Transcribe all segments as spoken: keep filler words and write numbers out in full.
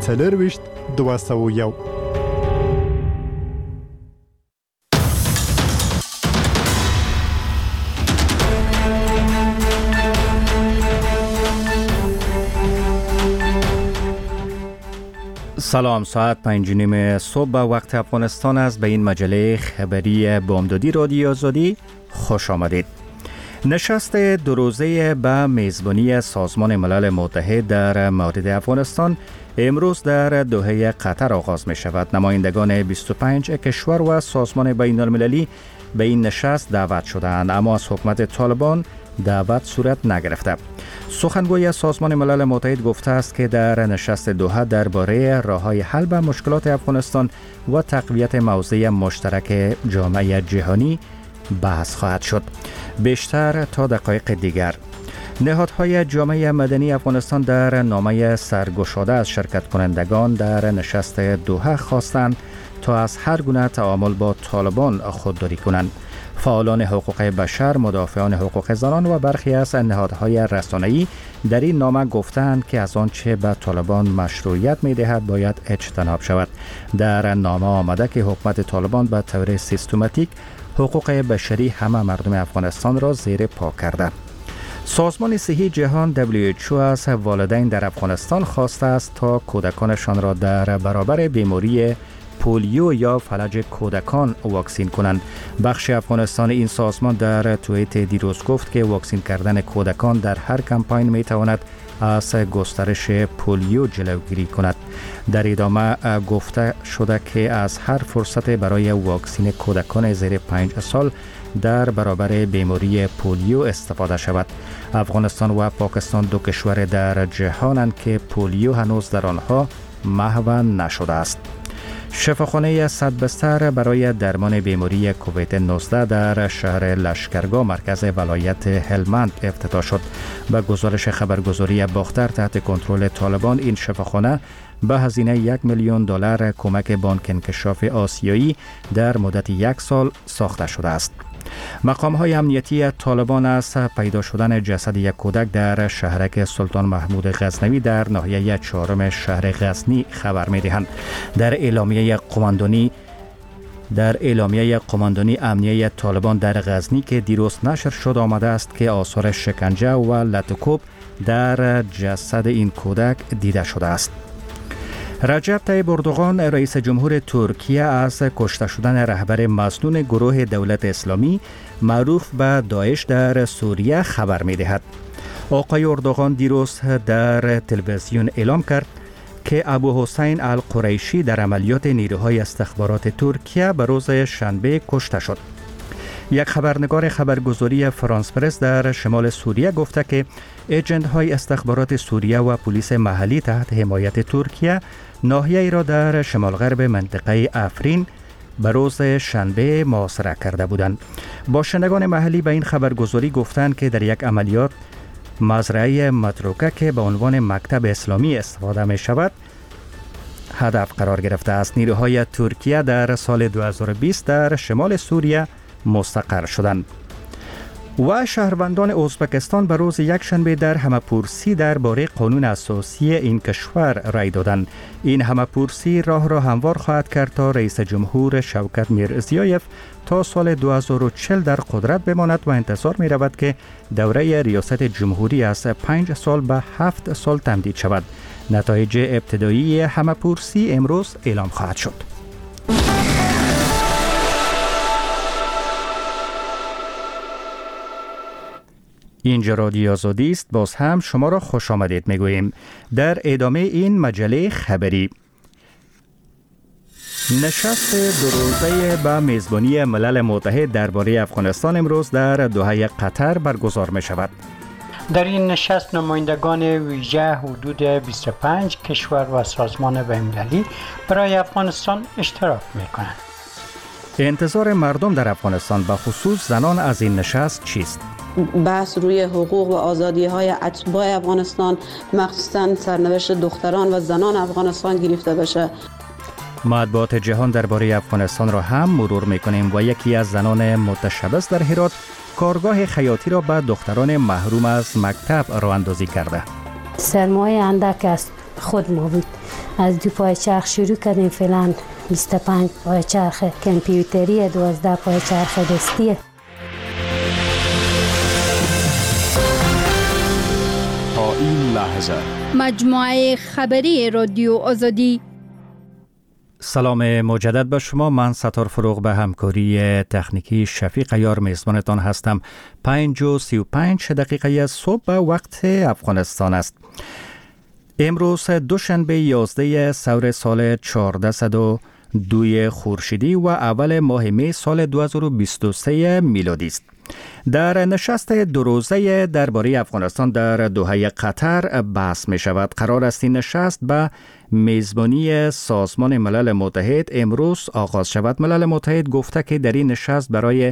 څلرویشت دوه سوه یو. سلام، ساعت پنج نیم صبح وقت افغانستان است. به این مجله خبری بامدادی رادیو آزادی خوش آمدید. نشست دو روزه به میزبانی سازمان ملل متحد در مورد افغانستان امروز در دوحه قطر آغاز می شود. نمایندگان بیست و پنج کشور و سازمان بین المللی به این نشست دعوت شدند، اما از حکومت طالبان دعوت صورت نگرفته. سخنگوی سازمان ملل متحد گفته است که در نشست دوحه درباره راه‌های حل به مشکلات افغانستان و تقویت موضع مشترک جامعه جهانی بحث خواهد شد. بیشتر تا دقایق دیگر. نهادهای جامعه مدنی افغانستان در نامه سرگشاده از شرکت کنندگان در نشست دوحه خواستند تا از هر گونه تعامل با طالبان خودداری کنند. فعالان حقوق بشر، مدافعان حقوق زنان و برخی از نهادهای رسانه‌ای در این نامه گفتند که از آنچه به طالبان مشروعیت می‌دهد باید اجتناب شود. در نامه آمده که حکومت طالبان به طور سیستماتیک حقوق بشری همه مردم افغانستان را زیر پا کرده. سازمان صحی جهان دبلیو اچ او از والدین در افغانستان خواسته است تا کودکانشان را در برابر بیماری پولیو یا فلج کودکان واکسین کنند. بخش افغانستان این سازمان در توییت دیروز گفت که واکسین کردن کودکان در هر کمپاین می تواند از گسترش پولیو جلوگیری کند. در ادامه گفته شده که از هر فرصت برای واکسین کودکان زیر پنج سال در برابر بیماری پولیو استفاده شود. افغانستان و پاکستان دو کشور در جهانند که پولیو هنوز در آنها محو نشده است. شفاخانه صد بستر برای درمان بیماری کووید نوزده در شهر لشکرگاه مرکز ولایت هلمند افتتاح شد. به گزارش خبرگزاری باختر تحت کنترل طالبان این شفاخانه به هزینه یک میلیون دلار کمک بانک انکشاف آسیایی در مدت یک سال ساخته شده است. مقام‌های امنیتی طالبان از پیدا شدن جسد یک کودک در شهرک سلطان محمود غزنوی در ناحیه چهارم شهر غزنی خبر می‌دهند. در اعلامیه قماندانی در اعلامیه قماندانی امنیه طالبان در غزنی که دیروز نشر شد آمده است که آثار شکنجه و لطوکوب در جسد این کودک دیده شده است. رجب طیب اردوغان رئیس جمهور ترکیه از کشته شدن رهبر مسنون گروه دولت اسلامی معروف به داعش در سوریه خبر می‌دهد. آقای اردوغان دیروز در تلویزیون اعلام کرد که ابو حسین القریشی در عملیات نیروهای استخبارات ترکیه به روز شنبه کشته شد. یک خبرنگار خبرگزاری فرانس پرس در شمال سوریه گفته که ایجنت‌های استخبارات سوریه و پلیس محلی تحت حمایت ترکیه ناحیه‌ای را در شمال غرب منطقه افرین به روز شنبه محاصره کرده بودند. باشندگان محلی به این خبرگزاری گفتند که در یک عملیات مزرعه متروکه که به عنوان مکتب اسلامی استفاده می شود هدف قرار گرفته است. نیروهای ترکیه در سال دو هزار و بیست در شمال سوریه مستقر شدند. و شهروندان ازبکستان به روز یک شنبه در همه‌پرسی درباره قانون اساسی این کشور رای دادند. این همه‌پرسی راه را هموار خواهد کرد تا رئیس جمهور شوکت میرزیایف تا سال دو هزار و چهل در قدرت بماند و انتظار می رود که دوره ریاست جمهوری از پنج سال به هفت سال تمدید شود. نتایج ابتدایی همه‌پرسی امروز اعلام خواهد شد. اینجا رادیو آزادی است. باز هم شما را خوش آمدید میگوییم. در ادامه این مجله خبری، نشست دو روزه به میزبانی ملل متحد درباره افغانستان امروز در دوحه قطر برگزار می شود. در این نشست نمایندگان ویژه حدود بیست و پنج کشور و سازمان بین‌المللی برای افغانستان اشتراک می کنند. انتظار مردم در افغانستان به خصوص زنان از این نشست چیست؟ بحث روی حقوق و آزادی های اتباع افغانستان، مخصوصاً سرنوشت دختران و زنان افغانستان گرفته بشه. مطبوعات جهان درباره افغانستان را هم مرور می‌کنیم و یکی از زنان متشبث در هرات کارگاه خیاطی را به دختران محروم از مکتب راه اندازی کرده. سرمایه اندک است خود ما بود از دو پایچرخ شروع کردیم، فعلا بیست و پنج پایچرخ کامپیوتری، دوازده پایچرخ دستی. تا این لحظه مجموعه خبری رادیو آزادی. سلام مجدد به شما. من ستار فروغ به همکاری تکنیکی شفیق عیار میزبانتان هستم. پنج و سی و پنج دقیقه از صبح وقت افغانستان است. امروز دوشنبه یازده سور سال چهارده و دو خورشیدی و اول ماه می سال دو هزار و بیست و سه میلادی است. در نشست دو روزه درباره افغانستان در دوحه قطر بحث می شود. قرار است این نشست به میزبانی سازمان ملل متحد امروز آغاز شود. ملل متحد گفته که در این نشست برای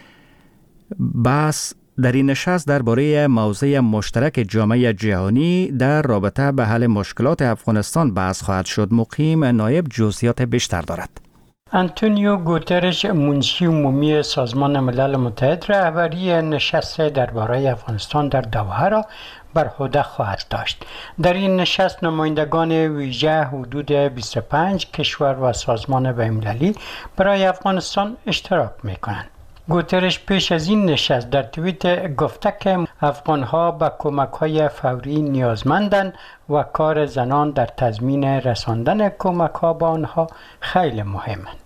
بحث در این نشست درباره موضوع مشترک جامعه جهانی در رابطه به حل مشکلات افغانستان بحث خواهد شد. مقیم نایب جزئیات بیشتر دارد. آنتونیو گوترش، منشی عمومی سازمان ملل متحد، رهبری نشست درباره افغانستان در دوحه را بر عهده خواهد داشت. در این نشست نمایندگان ویژه حدود بیست و پنج کشور و سازمان بین‌المللی برای افغانستان اشتراک می‌کنند. گوترش پیش از این نشست در توییت گفته که افغان‌ها به کمک‌های فوری نیازمندند و کار زنان در تضمین رساندن کمک‌ها به آنها خیلی مهمند.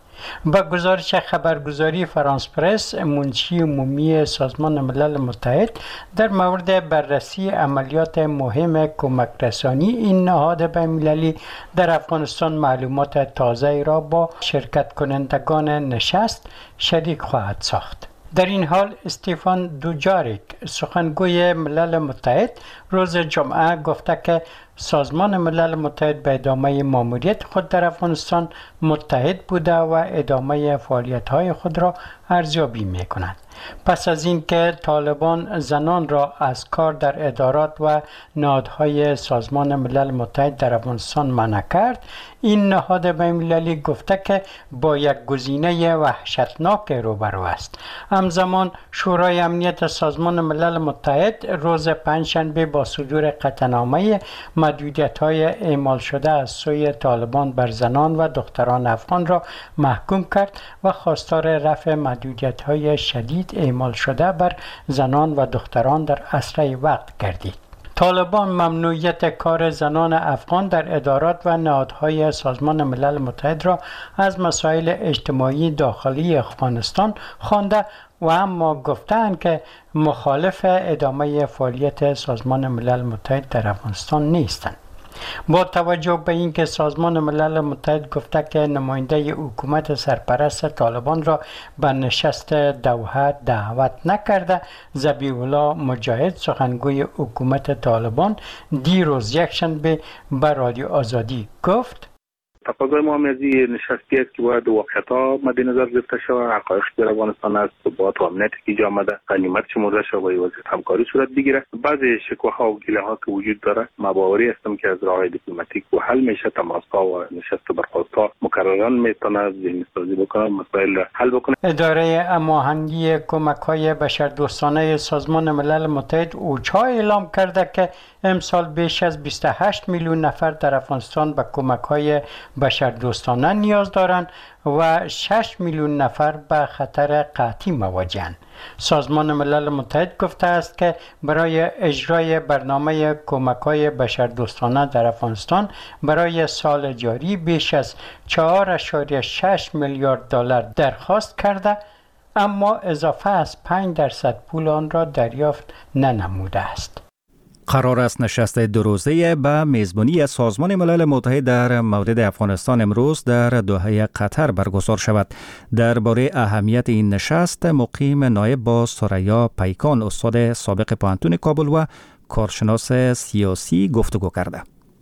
با گزارش خبرگزاری فرانس پرس، منشی عمومی سازمان ملل متحد در مورد بررسی عملیات مهم کمک رسانی این نهاد بین‌المللی در افغانستان معلومات تازه را با شرکت کنندگان نشست شریک خواهد ساخت. در این حال استیفان دوجاریک، سخنگوی ملل متحد، روز جمعه گفته که سازمان ملل متحد به ادامه ماموریت خود در افغانستان متحد بوده و ادامه فعالیت‌های خود را ارزیابی می‌کند. پس از اینکه طالبان زنان را از کار در ادارات و نهادهای سازمان ملل متحد در افغانستان منع کرد، این نهاد بین‌المللی گفته که با یک گزینه وحشتناک روبرو است. همزمان شورای امنیت سازمان ملل متحد روز پنجشنبه با صدور قطعنامه محدودیت‌های اعمال شده از سوی طالبان بر زنان و دختران افغان را محکوم کرد و خواستار رفع محدودیت‌های شدید اعمال شده بر زنان و دختران در اسرع وقت گردید. طالبان ممنوعیت کار زنان افغان در ادارات و نهادهای سازمان ملل متحد را از مسائل اجتماعی داخلی افغانستان خوانده و اما گفتند که مخالف ادامه فعالیت سازمان ملل متحد در افغانستان نیستند. با توجه به اینکه سازمان ملل متحد گفته که نماینده حکومت سرپرست طالبان را به نشست دوحه دعوت نکرده، ذبیح الله مجاهد، سخنگوی حکومت طالبان، دیروز یکشنبه به رادیو آزادی گفت: تقاضای ما از این نشستی است که باید واقعیت‌ها مد نظر گرفته شود. حقایق در افغانستان است، ثبات و امنیتی که ایجاد آمده، غنیمت شمرده شود و وضعیت همکاری صورت بگیره. بعضی شکوه‌ها و گله‌ها که وجود داره، ما باوری هستم که از راه‌های دیپلماتیک و حل میشه. تماس‌ها و نشست و برخاست‌ها مکرران میتونه ذهن‌سازی بکنه، مسائل حل بکنه. اداره هماهنگی کمک‌های بشردوستانه سازمان ملل متحد اوچا اعلام کرده که امسال بیش از بیست و هشت میلیون نفر در افغانستان به کمک‌های بشردوستانه نیاز دارند و شش میلیون نفر به خطر قحطی مواجهند. سازمان ملل متحد گفته است که برای اجرای برنامه کمک‌های بشردوستانه در افغانستان برای سال جاری بیش از چهار ممیز شش میلیارد دلار درخواست کرده، اما اضافه از پنج درصد پول آن را دریافت ننموده است. قرار است نشست دو روزه به میزبانی سازمان ملل متحد در مورد افغانستان امروز در دوحه قطر برگزار شود. درباره اهمیت این نشست مقیم نایب با ثریا پیکان، استاد سابق پوهنتون کابل و کارشناس سیاسی گفتگو کرده.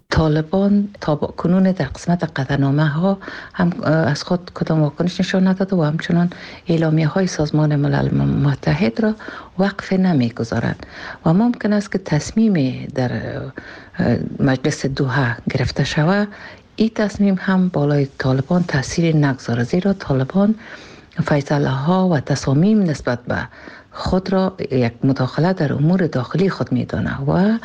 طالبان تا کنون در قسمت قطعنامه ها هم از خود کدام واکنش نشان نداده و همچنان اعلامیه های سازمان ملل متحد را وقف نمی گذارند و ممکن است که تصمیم در مجلس دوحه گرفته شود، این تصمیم هم بالای طالبان تاثیر نگذاره، زیرا طالبان فیصله ها و تصامیم نسبت به خود را یک مداخله در امور داخلی خود می‌داند و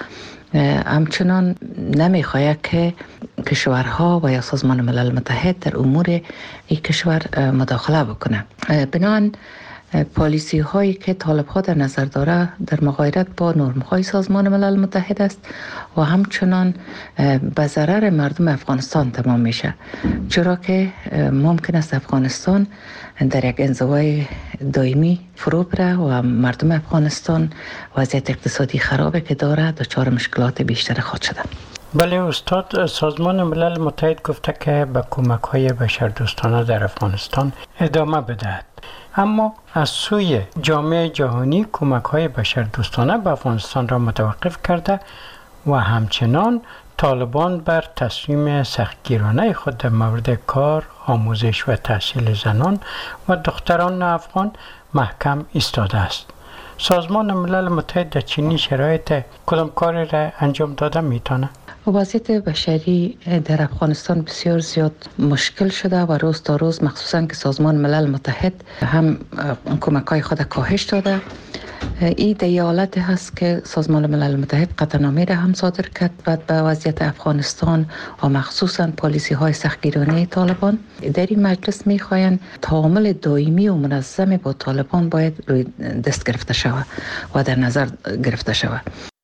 همچنان نمی‌خواهد که کشورها و یا سازمان ملل متحد در امور این کشور مداخله بکنه. بنابراین پالیسی هایی که طالب ها در نظر داره در مغایرت با نرم های سازمان ملل متحد است و همچنان به ضرر مردم افغانستان تمام میشه، چرا که ممکن است افغانستان در یک انزوای دائمی فرو بره و مردم افغانستان وضعیت اقتصادی خرابه که داره دچار مشکلات بیشتر خود شده. بله استاد، سازمان ملل متحد گفته که به کمک های بشردوستانه در افغانستان ادامه بدهد، اما از سوی جامعه جهانی کمک های بشردوستانه به افغانستان را متوقف کرده و همچنان طالبان بر تصمیم سختگیرانه خود در مورد کار، آموزش و تحصیل زنان و دختران افغان محکم ایستاده است. سازمان ملل متحد در چنین شرایط کدام کاری را انجام داده میتونه؟ وضعیت بشری در افغانستان بسیار زیاد مشکل شده و روز تا روز، مخصوصا که سازمان ملل متحد هم کمک‌های خود کاهش داده. این در حالت هست که سازمان ملل متحد قطعنامه را هم صادر کرد بعد به وضعیت افغانستان و مخصوصا پالیسی های سختگیرانه طالبان. در این مجلس میخواین تعامل دائمی و منظم با طالبان باید روی دست گرفته شود و در نظر گرفته شود.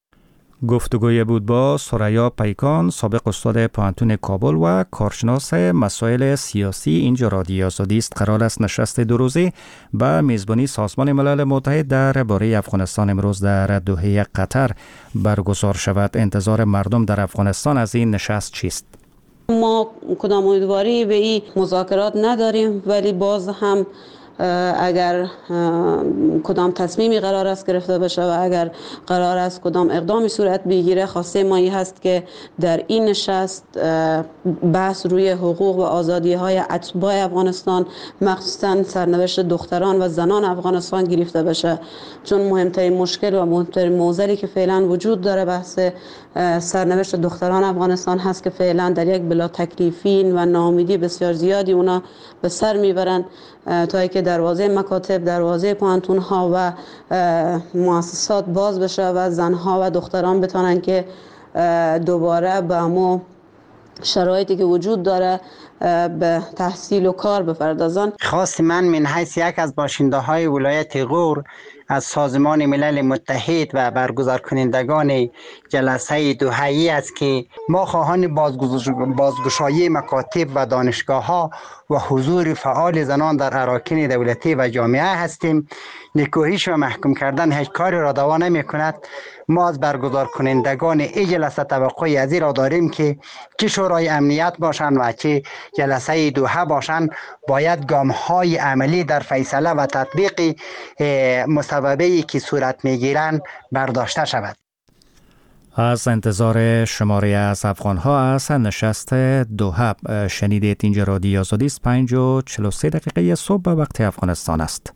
گفتگوی بود با ثریا پیکان، سابق استاد پوهنتون کابل و کارشناس مسائل سیاسی. اینجا رادیو آزادی است. قرار است نشست دو روزه به میزبانی سازمان ملل متحد درباره افغانستان امروز در دوحه قطر برگزار شود. انتظار مردم در افغانستان از این نشست چیست؟ ما کدام امیدواری به این مذاکرات نداریم، ولی باز هم اگر کدام تصمیمی قرار است گرفته بشه و اگر قرار است کدام اقدامی صورت بگیره، خواسته ما این هست که در این نشست بحث روی حقوق و آزادی های اتباع افغانستان، مخصوصا سرنوشت دختران و زنان افغانستان گرفته بشه، چون مهمترین مشکل و مهمترین معضلی که فعلا وجود داره بحث سرنوشت دختران افغانستان هست که فعلا در یک بلا تکلیفین و ناامیدی بسیار زیادی اونا به سر میبرن تا که دروازه مکاتب، دروازه پوهنتون ها و مؤسسات باز بشه و زنها و دختران بتونن که دوباره به همون شرایطی که وجود داره به تحصیل و کار بپردازن. خواست من من حیث یک از باشنده های ولایت غور از سازمان ملل متحد و برگزار کنندگان جلسه دوحه‌ای است که ما خواهان بازگشایی مکاتب و دانشگاه ها و حضور فعال زنان در اراکین دولتی و جامعه هستیم. نکوهش و محکوم کردن هیچ کاری را دوا نمی کند. ما از برگزار کنندگان این جلسه توقعی از این را داریم که چه شورای امنیت باشند و چه جلسه دوحه باشند، باید گام های عملی در فیصله و تطبیق مصوبه‌ای که صورت میگیرند برداشته شود. از انتظار شماری از افغان‌ها از نشست دوحه شنیدید. اینجا رادیو آزادی است. پنج و چهل و سه دقیقه صبح به وقت افغانستان است.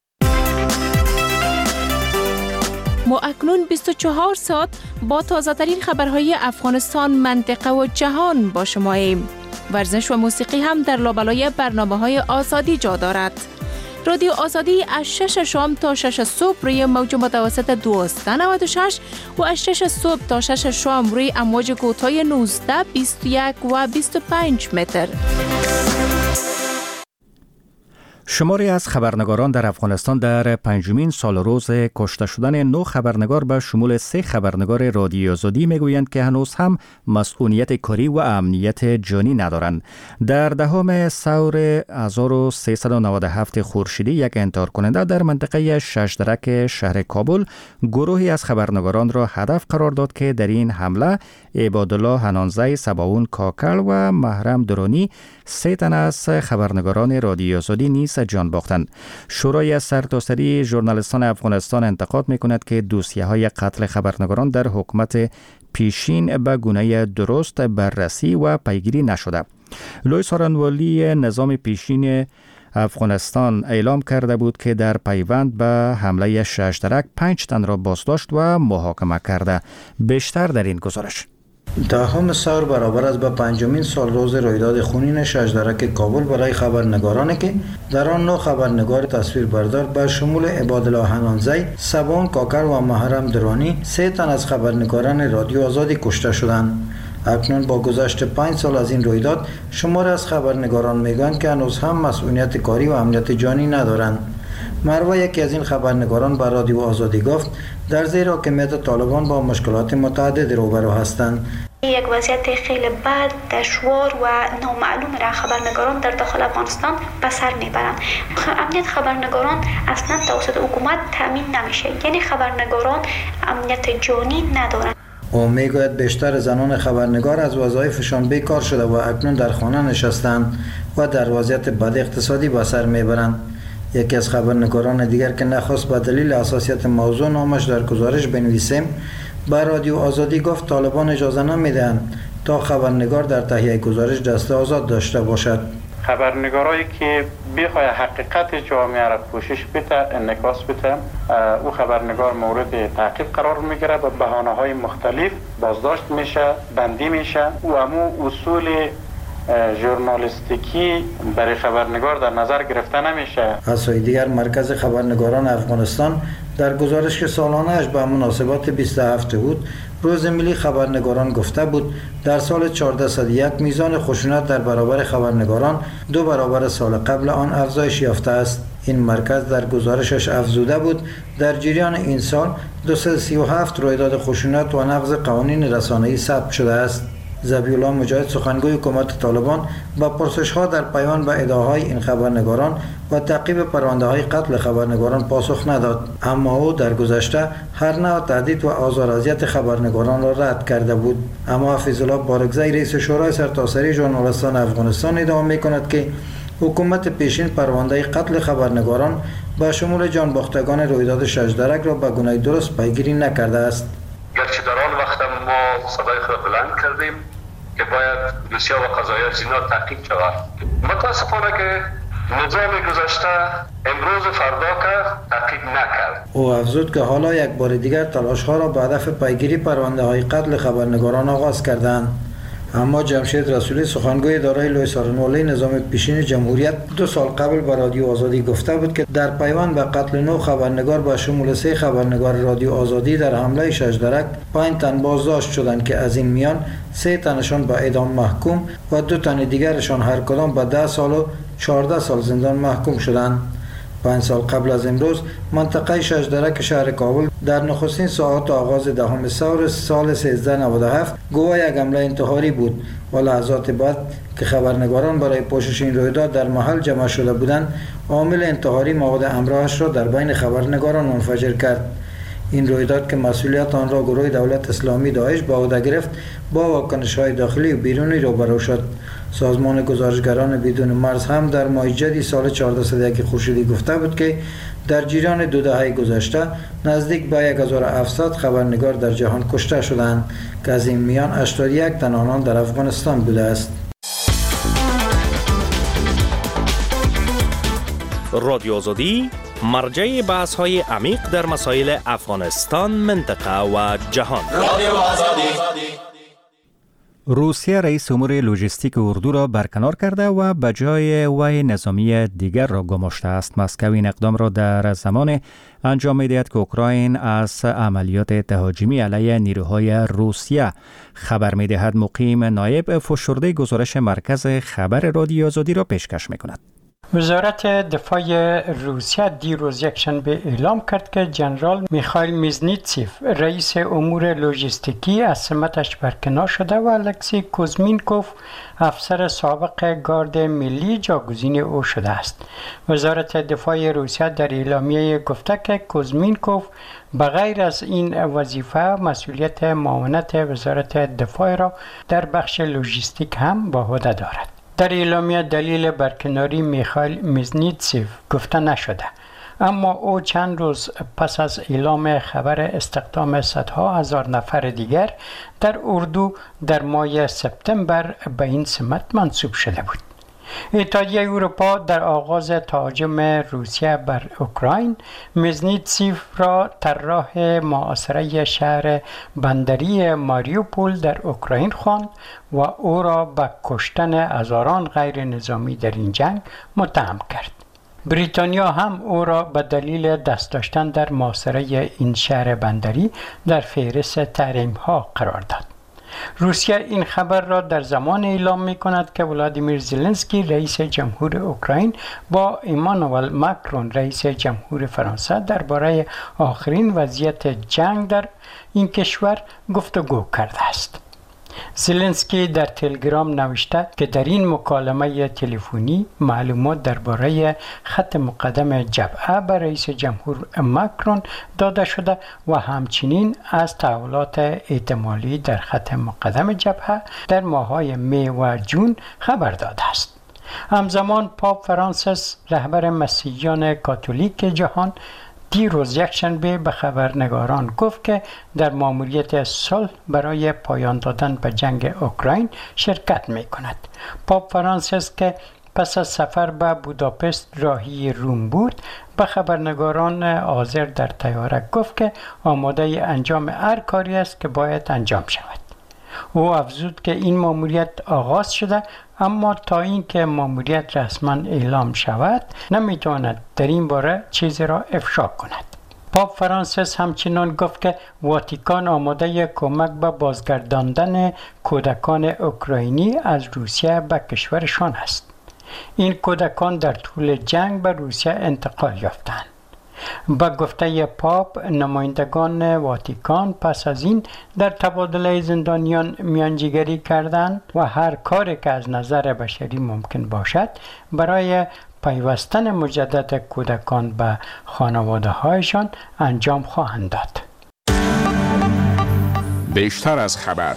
ما اکنون بیست و چهار ساعت با تازه ترین خبرهای افغانستان، منطقه و جهان با شماییم. ورزش و موسیقی هم در لابلای برنامه‌های آزادی جا دارد. رادیو آزادی از شش شام تا شش صبح روی موج متوسط دویست و نود و شش و از شش صبح تا شش شام روی امواج کوتاه نوزده، بیست و یک و بیست و پنج متر. شماری از خبرنگاران در افغانستان در پنجمین سال روز کشته شدن نو خبرنگار به شمول سه خبرنگار رادیو آزادی میگویند که هنوز هم مسئولیت کاری و امنیت جانی ندارند. در دهم سور هزار و سیصد و نود و هفت خورشیدی یک انتحار کننده در منطقه ششدرک شهر کابل گروهی از خبرنگاران را هدف قرار داد که در این حمله عبادالله حنانزی سباون کاکل و محرم درانی سه تن از خبرنگاران رادیو آزادی نیز جان باختند. شورای سرتاسری ژورنالیستان افغانستان انتقاد می‌کند که دوسیه‌های قتل خبرنگاران در حکومت پیشین به گونه درست بررسی و پیگیری نشده. لوی سارنوالی نظام پیشین افغانستان اعلام کرده بود که در پیوند به حمله ششدرک پنج تن را بازداشت و محاکمه کرده. بیشتر در این گزارش. دهم سال برابر است به پنجمین سال روز رویداد خونین شجرک کابل برای خبرنگارانی که در آن نو خبرنگار تصویربردار به شمول عبادالله حنانزی، سبان کاکر و محرم درانی سه تن از خبرنگاران رادیو آزادی کشته شدند. اکنون با گذشت پنج سال از این رویداد شمار از خبرنگاران میگویند که هنوز هم مسئولیت کاری و امنیت جانی ندارند. مروه یکی از این خبرنگاران به رادیو آزادی گفت در زیر حاکمیت طالبان با مشکلات متعدد روبرو هستند. یک وضعیت خیلی بد، دشوار و نامعلوم را خبرنگاران در داخل افغانستان به سر میبرند. امنیت خبرنگاران اصلا توسط حکومت تامین نمیشه، یعنی خبرنگاران امنیت جانی ندارند. او میگوید بیشتر زنان خبرنگار از وظایفشان بیکار شده و اکنون در خانه نشستند و در وضعیت بد اقتصادی به سر میبرند. یکی از خبرنگاران دیگر که نخواست به دلیل حساسیت موضوع نامش در گزارش بنویسیم، به رادیو آزادی گفت طالبان اجازه نمیدهند تا خبرنگار در تهیه گزارش دست آزاد داشته باشد. خبرنگارایی که بخواه حقیقت جامعه را پوشش بده، انعکاس بده، او خبرنگار مورد تعقیب قرار میگیره، به بهانه‌های مختلف بازداشت میشه، بندی میشه. او همو اصول ژورنالیستیکی برای خبرنگار در نظر گرفته نمیشه. از سوی دیگر مرکز خبرنگاران افغانستان در گزارش که سالانه اش به مناسبت بیست و هفت بود روز ملی خبرنگاران گفته بود در سال چهارده صد و یک میزان خشونت در برابر خبرنگاران دو برابر سال قبل آن افزایش یافته است. این مرکز در گزارشش افزوده بود در جریان این سال دویست و سی و هفت رویداد خشونت و نقض قوانین رسانه‌ای ثبت شده است. ذبیحالله مجاهد سخنگوی حکومت طالبان با پرسش‌ها در پیوند به ادعاهای این خبرنگاران و تعقیب پرونده‌های قتل خبرنگاران پاسخ نداد، اما او در گذشته هر نوع تهدید و آزار و اذیت خبرنگاران را رد کرده بود. اما حفیظالله بارگزی رئیس شورای سرتاسری ژورنالیستان افغانستان ادعا می‌کند که حکومت پیشین پرونده قتل خبرنگاران با شمول جانباختگان رویداد شجرک را به گونه درست پیگیری نکرده است. گرچه در آن وقت ما صدای خود بلند کردیم که باید روسیه و قضایای زینا تحقیق شود، متاسفانه که نظام گذشته امروز فردا که تحقیق نکرد. او افزود که حالا یک بار دیگر تلاش ها را به هدف پیگیری پرونده های قتل خبرنگاران آغاز کردند. اما جمشید رسولی سخنگوی اداره لوی سارنوالی نظام پیشین جمهوریت دو سال قبل به رادیو آزادی گفته بود که در پیوند به قتل نو خبرنگار با شمول سه خبرنگار رادیو آزادی در حمله شجرک پنج تن بازداشت شدند که از این میان سه تنشان به اعدام محکوم و دو تن دیگرشان هر کدام به ده سال و چهارده سال زندان محکوم شدند. پنج سال قبل از امروز منطقه شجرک شهر کابل در نخستین ساعات آغاز دهم سال سال سیزده نود و هفت گواه یک حمله انتحاری بود و لحظات بعد که خبرنگاران برای پوشش این رویداد در محل جمع شده بودند، عامل انتحاری مواد همراهش را در بین خبرنگاران منفجر کرد. این رویداد که مسئولیت آن را گروه دولت اسلامی داعش به عهده گرفت با واکنش‌های داخلی و بیرونی روبرو شد. سازمان گزارشگران بدون مرز هم در ماه جدی سال چهارده صد و یک خورشیدی گفته بود که در جریان دو دهه گذشته نزدیک به هزار و هفتصد خبرنگار در جهان کشته شدند که از این میان هشتاد و یک تن آنان در افغانستان بوده است. رادیو آزادی مرجع بحث های عمیق در مسائل افغانستان، منطقه و جهان. رادیو آزادی. روسیه رئیس امور لوجستیک اردو را برکنار کرده و به جای وی نظامی دیگر را گماشته است. مسکو این اقدام را در زمان انجام می‌دهد که اوکراین از عملیات تهاجمی علیه نیروهای روسیه خبر می‌دهد. مقیم نایب فشرده گزارش مرکز خبر رادیو آزادی را پیشکش می‌کند. وزارت دفاع روسیه دیروز یکشنبه اعلام کرد که جنرال میخائیل میزنیتسیف رئیس امور لوجستیکی از سمتش برکنار شده و الکسی کوزمینکوف افسر سابق گارد ملی جاگزین او شده است. وزارت دفاع روسیه در اعلامیه گفته که کوزمینکوف بغیر از این وظیفه مسئولیت معاونت وزارت دفاع را در بخش لوجستیک هم به عهده دارد. در اعلامیه دلیل برکناری میخائیل میزنیتسیف گفته نشده، اما او چند روز پس از اعلام خبر استخدام صدها هزار نفر دیگر در اردو در ماه سپتامبر به این سمت منصوب شده بود. اتحادیه اروپا در آغاز تهاجم روسیه بر اوکراین مزنیتسیف را طراح محاصره شهر بندری ماریوپول در اوکراین خواند و او را به کشتن هزاران غیر نظامی در این جنگ متهم کرد. بریتانیا هم او را به دلیل دست داشتن در محاصره این شهر بندری در فهرست تحریم‌ها قرار داد. روسیه این خبر را در زمان اعلام می کند که ولادیمیر زلنسکی رئیس جمهور اوکراین با ایمانوئل ماکرون رئیس جمهور فرانسه درباره آخرین وضعیت جنگ در این کشور گفتگو کرده است. زلنسکی در تلگرام نوشته که در این مکالمه تلفنی معلومات درباره خط مقدم جبهه به رئیس جمهور ماکرون داده شده و همچنین از تحولات احتمالی در خط مقدم جبهه در ماه‌های می و جون خبر داده است. همزمان پاپ فرانسیس رهبر مسیحیان کاتولیک جهان دیروز یکشنبه به خبرنگاران گفت که در ماموریت صلح برای پایان دادن به جنگ اوکراین شرکت می کند. پاپ فرانسیس که پس از سفر به بوداپست راهی روم بود به خبرنگاران حاضر در طیاره گفت که آماده انجام هر کاری است که باید انجام شود. او افزود که این ماموریت آغاز شده اما تا اینکه ماموریت رسما اعلام شود نمیتواند در این باره چیزی را افشا کند. پاپ فرانسیس همچنین گفت که واتیکان آماده کمک به بازگرداندن کودکان اوکراینی از روسیه به کشورشان است. این کودکان در طول جنگ به روسیه انتقال یافتند. با گفته پاپ نمایندگان واتیکان پس از این در تبادله زندانیان میانجیگری کردند و هر کاری که از نظر بشری ممکن باشد برای پیوستن مجدد کودکان به خانواده هایشان انجام خواهند داد. بیشتر از خبر.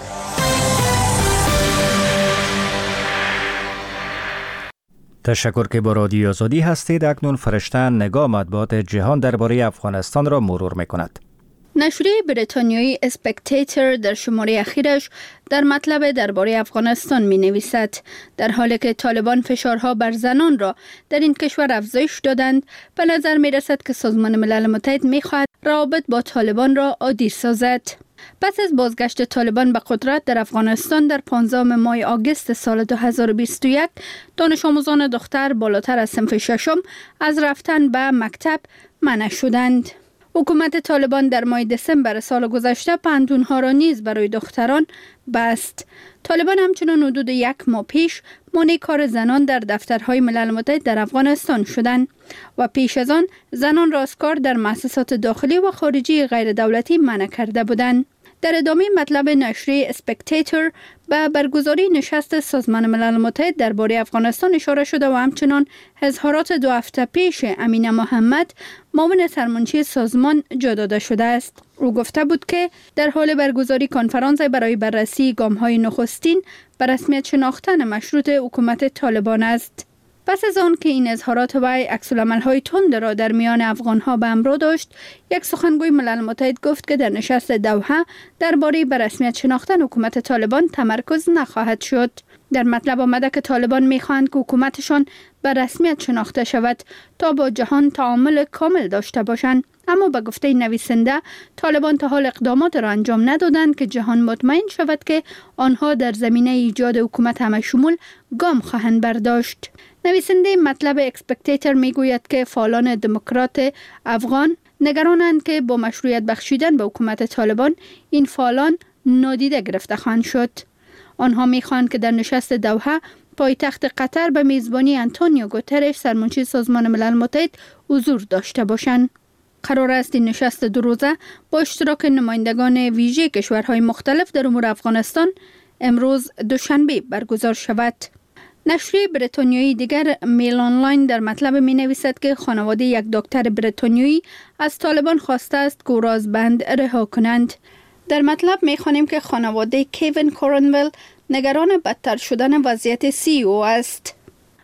تشکر که با رادیو آزادی هستید. اکنون فرشته نگاه مطبوعات جهان درباره افغانستان را مرور می‌کند. نشریه بریتانیایی اسپکتیتر در شماره اخیرش در مطلب درباره افغانستان می نویسد در حالی که طالبان فشارها بر زنان را در این کشور افزایش دادند، به نظر می رسد که سازمان ملل متحد می خواهد روابط با طالبان را عادی سازد. پس از بازگشت طالبان به قدرت در افغانستان در پانزدهم ماه آگوست سال دو هزار و بیست و یک، دانش آموزان دختر بالاتر از صنف ششم از رفتن به مکتب منع شدند. حکومت طالبان در ماه دسامبر سال گذشته پانتون‌ها را نیز برای دختران بست. طالبان همچنان حدود یک ماه پیش مانع کار زنان در دفترهای ملل متحد در افغانستان شدند و پیش از آن زنان را از کار در مؤسسات داخلی و خارجی غیر دولتی منع کرده بودند. در ادامه مطلب نشریه اسپکتیتر به برگزاری نشست سازمان ملل متحد درباره افغانستان اشاره شده و همچنان اظهارات دو هفته پیش امینه محمد معاون سرمنشی سازمان جا داده شده است. او گفته بود که در حال برگزاری کنفرانس برای بررسی گام‌های نخستین به رسمیت شناختن مشروط حکومت طالبان است. پس از آن که این اظهارات و عکس‌العمل‌های تند را در میان افغان‌ها به همراه داشت، یک سخنگوی ملل متحد گفت که در نشست دوحه درباره به رسمیت شناختن حکومت طالبان تمرکز نخواهد شد. در مطلب آمده که طالبان می‌خواهند که حکومتشان به رسمیت شناخته شود تا با جهان تعامل کامل داشته باشند، اما به گفته نویسنده طالبان تا حال اقدامات را انجام ندادند که جهان مطمئن شود که آنها در زمینه ایجاد حکومت همه شمول گام خواهند برداشت. نویسنده مطلب اسپکتیتر میگوید که فعالان دموکرات افغان نگرانند که با مشروعیت بخشیدن به حکومت طالبان این فعالان نادیده گرفته خواهند شد. آنها میخواهند که در نشست دوحه پایتخت قطر به میزبانی آنتونیو گوترش سرمنشی سازمان ملل متحد حضور داشته باشند. قرار است این نشست دو روزه با اشتراک نمایندگان ویژه کشورهای مختلف در امور افغانستان امروز دوشنبه برگزار شود. نشریه بریتانیایی دیگر میل آنلاین در مطلب می نویسد که خانواده یک دکتر بریتانیایی از طالبان خواسته است که او را از بند رها کنند. در مطلب می خوانیم که خانواده کیوین کورنول نگران بدتر شدن وضعیت سی او است.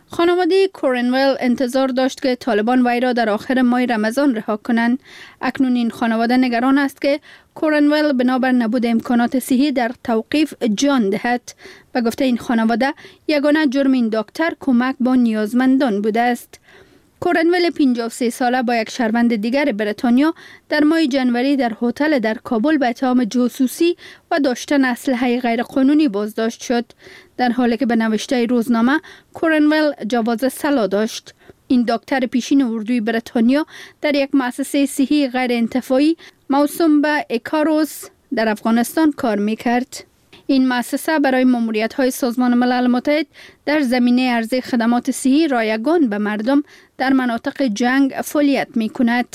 خانواده کورنول انتظار داشت که طالبان وی را در آخر ماه رمضان رها کنند. اکنون این خانواده نگران است که کورنول بنابر نبود امکانات صحی در توقیف جان دهد. به گفته این خانواده یگانه جرم این دکتر کمک با نیازمندان بوده است. کورنول پنجاه و سه ساله با یک شهروند دیگر بریتانیا در ماه جنوری در هتل در کابل به اتهام جاسوسی و داشتن اسلحه غیرقانونی بازداشت شد، در حالی که به نوشته روزنامه کورنول جواز سلا داشت. این دکتر پیشین اردوی بریتانیا در یک مؤسسه صحی غیر انتفاعی موسوم به ایکاروس در افغانستان کار میکرد. این مؤسسه برای ماموریت‌های سازمان ملل متحد در زمینه عرضه خدمات صحی رایگان به مردم در مناطق جنگ فعالیت می‌کند.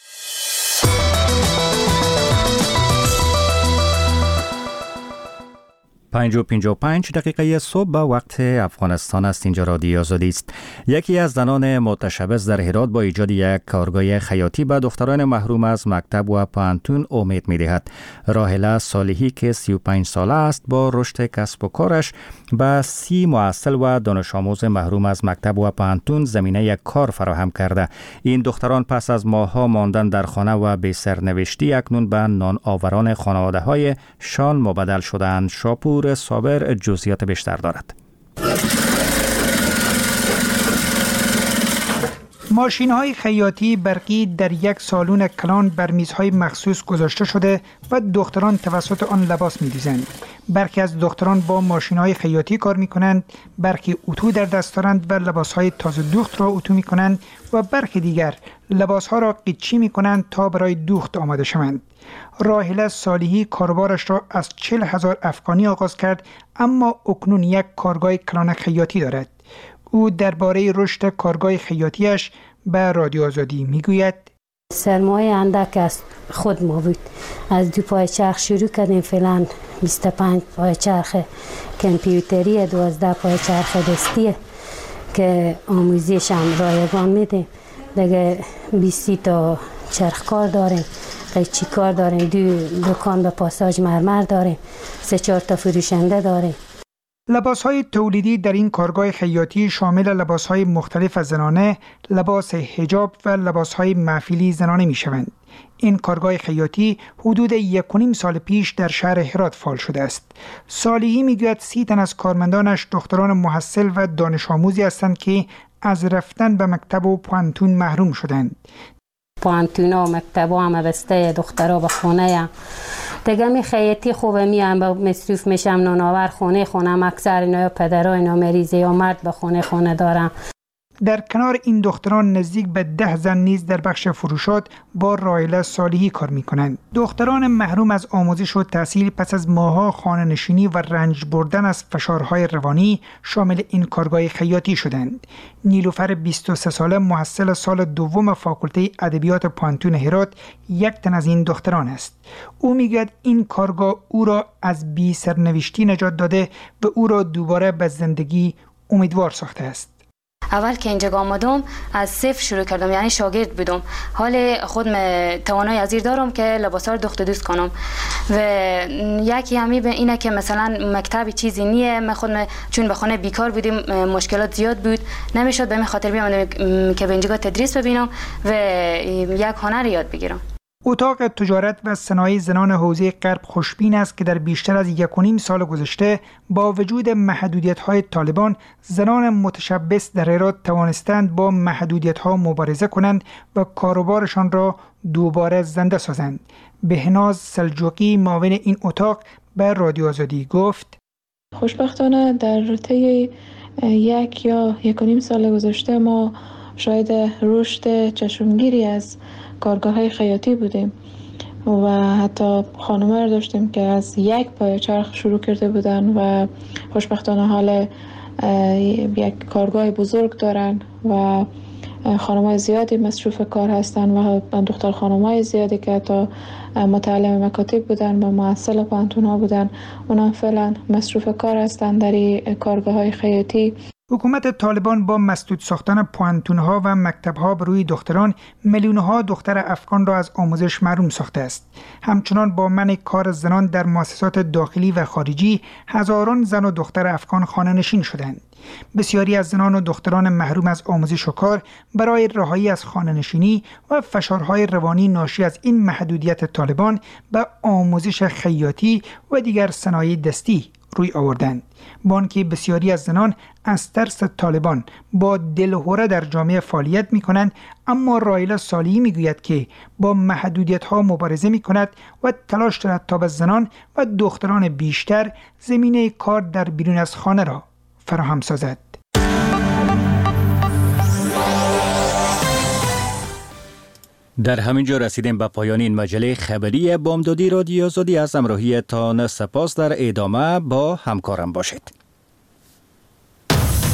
پنج و پنجاه و پنج دقیقه صبح به وقت افغانستان است. اینجا رادیو آزادی است. یکی از زنان متشبث در هرات با ایجاد یک کارگاه خیاطی به دختران محروم از مکتب و پانتون امید می‌دهد. راهله صالحی که سی و پنج ساله است با رشد کسب و کارش به سی محصل و دانش آموز محروم از مکتب و پانتون زمینه یک کار فراهم کرده. این دختران پس از ماه‌ها ماندن در خانه و بی سرنوشتی اکنون به نان آوران خانواده‌های شان مبدل شدند. شاپور صابر جزئیات بیشتر دارد. ماشین‌های خیاطی برقی در یک سالن کلان بر میزهای مخصوص گذاشته شده و دختران توسط آن لباس می‌دوزند. برخی از دختران با ماشین‌های خیاطی کار می‌کنند، برخی اتو در دست دارند و لباس‌های تازه دوخت را اتو می‌کنند و برخی دیگر لباس‌ها را قیچی می‌کنند تا برای دوخت آماده شوند. راهله صالحی کاروبارش را از چهل هزار افغانی آغاز کرد، اما اکنون یک کارگاه کلان خیاطی دارد. او درباره رشد کارگاه خیاطیش به رادیو آزادی میگوید: سرمایه اندک از خود ما بود. از دو پای چرخ شروع کردیم، فعلا بیست و پنج پای چرخ کامپیوتری، دوازده پای چرخ دستی که آموزش هم رایگان میده. دیگه بیست تا چرخ کار داریم، قیچی کار داریم، دو دکان به پاساژ مرمر داریم، سه چهار تا فروشنده داریم. لباس‌های تولیدی در این کارگاه خیاطی شامل لباس‌های مختلف از زنانه، لباس حجاب و لباس‌های محفلی زنانه می‌شوند. این کارگاه خیاطی حدود یک و نیم سال پیش در شهر هرات فعال شده است. صالحی می‌گوید سی تن از کارمندانش دختران محصل و دانش آموزی هستند که از رفتن به مکتب و پانتون محروم شدند. پانتونا و مکتبا هم بسته، دخترها به خونه دیگه می خیاطی خوبه می هم به مصروف میشم، نانآور خونه خونم، اکثر اینا یا پدرها اینا مریضه یا مرد به خونه خونه دارم. در کنار این دختران نزدیک به ده زن نیز در بخش فروشات با راهله صالحی کار می کنند. دختران محروم از آموزش و تحصیل پس از ماه‌ها خانه نشینی و رنج بردن از فشارهای روانی شامل این کارگاه خیاطی شدند. نیلوفر بیست و سه ساله محصل سال دوم فاکولته ادبیات پانتون هرات یک تن از این دختران است. او میگوید این کارگاه او را از بی سرنوشتی نجات داده و او را دوباره به زندگی امیدوار ساخته است. اول که اینجا آمدم از صفر شروع کردم، یعنی شاگرد بودم. حال خودم توانایی ازیر دارم که لباسا رو دوخت دوست کنم و یکی همی به اینه که مثلا مکتبی چیزی نیه، من خودم چون به خانه بیکار بودیم مشکلات زیاد بود، نمیشد به من خاطر بیام که به اینجا تدریس ببینم و یک هنر یاد بگیرم. اتاق تجارت و صنایع زنان حوزه غرب خوشبین است که در بیشتر از یک و نیم سال گذشته با وجود محدودیت‌های طالبان زنان متشبث در هرات توانستند با محدودیت‌ها مبارزه کنند و کاروبارشان را دوباره زنده سازند. بهناز سلجوقی معاون این اتاق به رادیو آزادی گفت: خوشبختانه در طی یک یا یک و نیم سال گذشته ما شاید رشد چشمگیری از کارگاه‌های خیاطی بودیم و حتی خانم‌ها رو داشتیم که از یک پای چرخ شروع کرده بودن و خوشبختانه حال یک کارگاه بزرگ دارن و خانم‌های زیادی مصروف کار هستن و دختر خانم‌های زیادی که حتی متعلم مکاتب بودن و محصل پانتون‌ها بودن، اونا فعلا مصروف کار هستن در کارگاه‌های خیاطی. حکومت طالبان با مسدود ساختن پوانتون‌ها و مکتب‌ها بروی دختران میلیون‌ها دختر افغان را از آموزش محروم ساخته است. همچنان با منع کار زنان در مؤسسات داخلی و خارجی هزاران زن و دختر افغان خانه‌نشین شدند. بسیاری از زنان و دختران محروم از آموزش و کار برای رهایی از خانه‌نشینی و فشارهای روانی ناشی از این محدودیت طالبان به آموزش خیاطی و دیگر صنایع دستی روی آوردند. با آنکه بسیاری از زنان از ترس طالبان با دلهره در جامعه فعالیت می کنند، اما رایلا صالحی می گوید که با محدودیت ها مبارزه می کند و تلاش دارد تا به زنان و دختران بیشتر زمینه کار در بیرون از خانه را فراهم سازد. در همین جا رسیدیم به پایان این مجله خبری بامدادی رادیو آزادی. از همراهیتان سپاس. در ادامه با همکارم باشید.